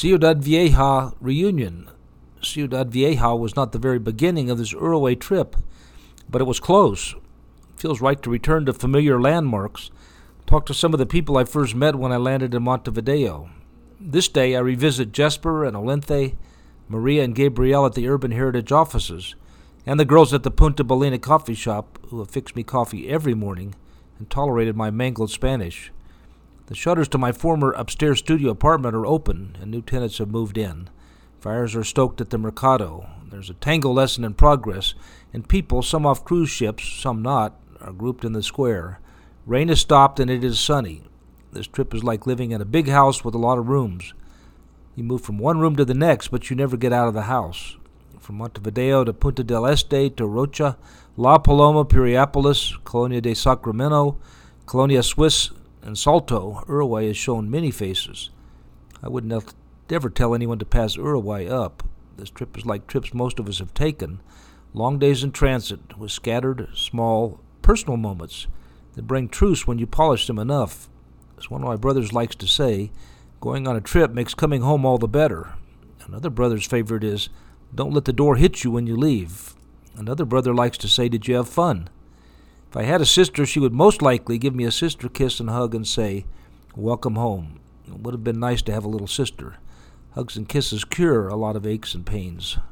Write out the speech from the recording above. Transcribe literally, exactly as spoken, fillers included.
Ciudad Vieja reunion. Ciudad Vieja was not the very beginning of this Uruguay trip, but it was close. It feels right to return to familiar landmarks, talk to some of the people I first met when I landed in Montevideo. This day I revisit Jesper and Olente, Maria and Gabrielle at the Urban Heritage offices, and the girls at the Punta Balena coffee shop who have fixed me coffee every morning and tolerated my mangled Spanish. The shutters to my former upstairs studio apartment are open, and new tenants have moved in. Fires are stoked at the Mercado. There's a tango lesson in progress, and people, some off cruise ships, some not, are grouped in the square. Rain has stopped, and it is sunny. This trip is like living in a big house with a lot of rooms. You move from one room to the next, but you never get out of the house. From Montevideo to Punta del Este to Rocha, La Paloma, Piriápolis, Colonia de Sacramento, Colonia Swiss, and Salto, Uruguay has shown many faces. I would never tell anyone to pass Uruguay up. This trip is like trips most of us have taken. Long days in transit with scattered, small, personal moments that bring truce when you polish them enough. As one of my brothers likes to say, going on a trip makes coming home all the better. Another brother's favorite is, don't let the door hit you when you leave. Another brother likes to say, did you have fun? If I had a sister, she would most likely give me a sister kiss and hug and say, welcome home. It would have been nice to have a little sister. Hugs and kisses cure a lot of aches and pains.